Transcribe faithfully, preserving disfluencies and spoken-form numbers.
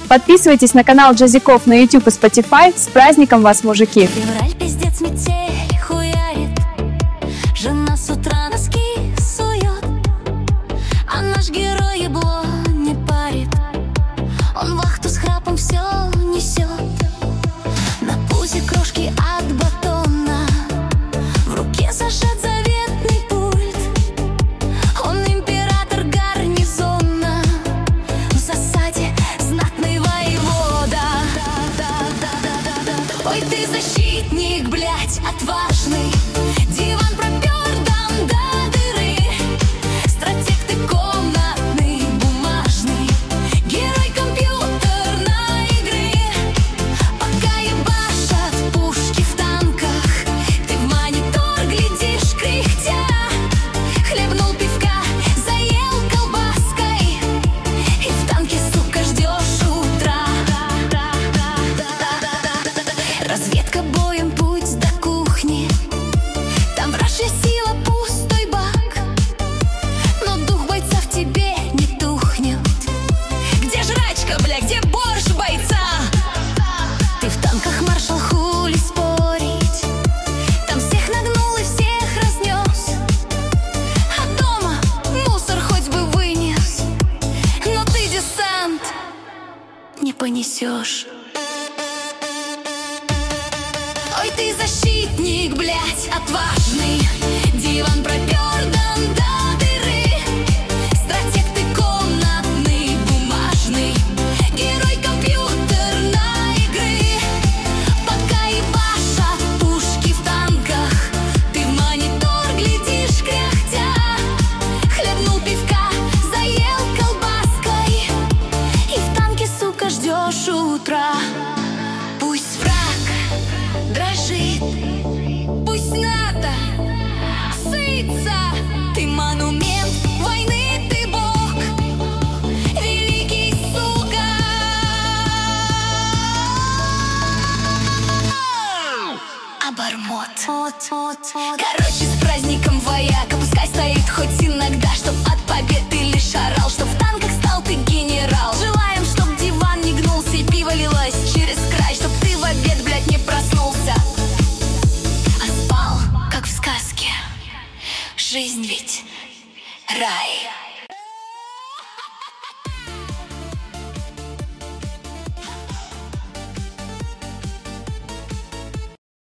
Подписывайтесь на канал Джазиков на YouTube и Spotify. С праздником вас, мужики! Февраль, пиздец, метель хуярит. Жена с утра носки сует, а наш герой ебло не парит. Он вахту с храпом все несет. На пузе крошки от батона, в руке зажат заветный пульт. Он император гарнизона, в засаде знатный воевода. Ой, ты защитник, блядь, отважный. Диван пропер дам до дыры. Стратег ты комнатный, бумажный. Герой компьютерной игры. Пока ебашат пушки в танках, ты в монитор глядишь кряхтя. Хлебнул пивка, заел колбаской, и в танке, сука, ждешь утра. Разведка боем, путь до кухни. Там вражья сила, пустой бак, но дух бойца в тебе не тухнет. Где жрачка, бля, где борщ бойца? Ты в танках, маршал, хули спорить? Там всех нагнул и всех разнес, а дома мусор хоть бы вынес, но ты десант не понесешь. Ой, ты защитник, блядь, отважный. Диван пропер дам до дыры. Стратег ты комнатный, бумажный. Герой компьютерной игры. Пока ебашат пушки в танках, ты в монитор глядишь кряхтя. Хлебнул пивка, заел колбаской, и в танке, сука, ждешь утра. Пусть враг дрожит, пусть НАТО сытся. Ты монумент войны, ты бог, великий, сука. Обормот. Короче, с праздником, вояка. Пускай стоит хоть иногда, чтоб от победы лишь орал, чтоб в танках стал ты генерал. Желаем, чтоб диван не гнулся и пиво лилось через край, чтоб ты в обед, блядь, не проснулся, а спал, как в сказке. Жизнь ведь рай.